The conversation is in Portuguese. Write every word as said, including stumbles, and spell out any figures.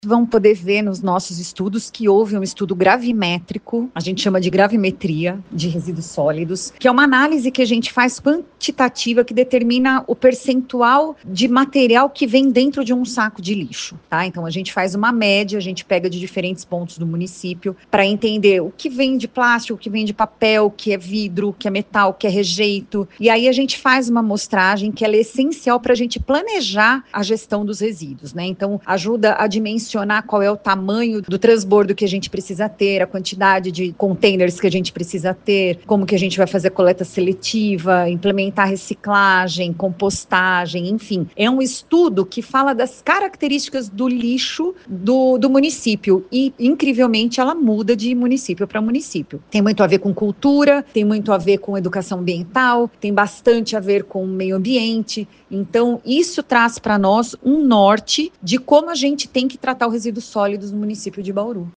vão poder ver nos nossos estudos que houve um estudo gravimétrico, a gente chama de gravimetria de resíduos sólidos, que é uma análise que a gente faz quantitativa que determina o percentual de material que vem dentro de um saco de lixo, tá? Então a gente faz uma média, a gente pega de diferentes pontos do município para entender o que vem de plástico, o que vem de papel, o que é vidro, o que é metal, o que é rejeito, e aí a gente faz uma amostragem que ela é essencial para a gente planejar a gestão dos resíduos, né? Então ajuda a dimensionar qual é o tamanho do transbordo que a gente precisa ter, a quantidade de containers que a gente precisa ter, como que a gente vai fazer coleta seletiva, implementar reciclagem, compostagem, enfim. É um estudo que fala das características do lixo do, do município e, incrivelmente, ela muda de município para município. Tem muito a ver com cultura, tem muito a ver com educação ambiental, tem bastante a ver com o meio ambiente. Então, isso traz para nós um norte de como a gente tem que tratar os resíduos sólidos no município de Bauru.